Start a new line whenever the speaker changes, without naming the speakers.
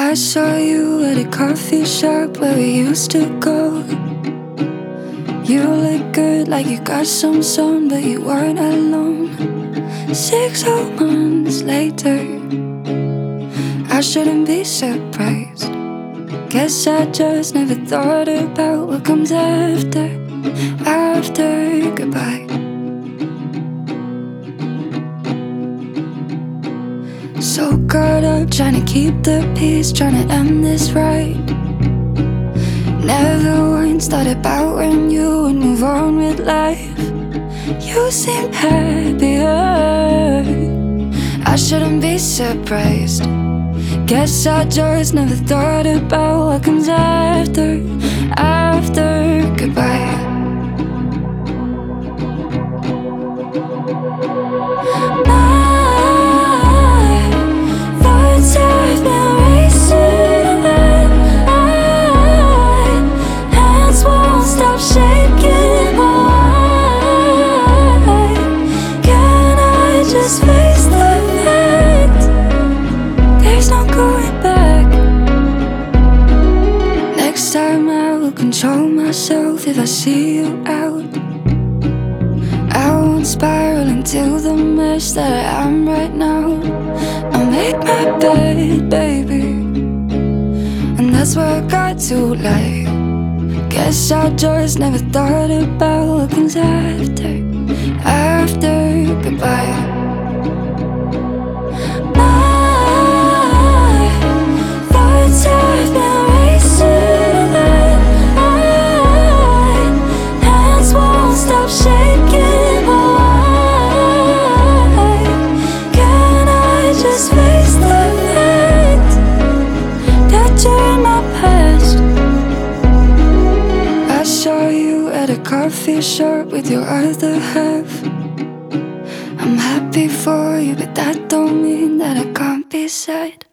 I saw you at a coffee shop where we used to go. You look good, like you got some sun, but you weren't alone. 6 whole months later, I shouldn't be surprised. Guess I just never thought about what comes after goodbye. So caught up trying to keep the peace, trying to end this right. Never once thought about when you would move on with life. You seem happier, I shouldn't be surprised. Guess I just never thought about what comes after goodbye. Control myself if I see you out. I won't spiral into the mess that I am right now. I'll make my bed, baby, and that's where I got to lie. Guess I just never thought about what comes after goodbye. Coffee shop with your other half. I'm happy for you, but that don't mean that I can't be sad.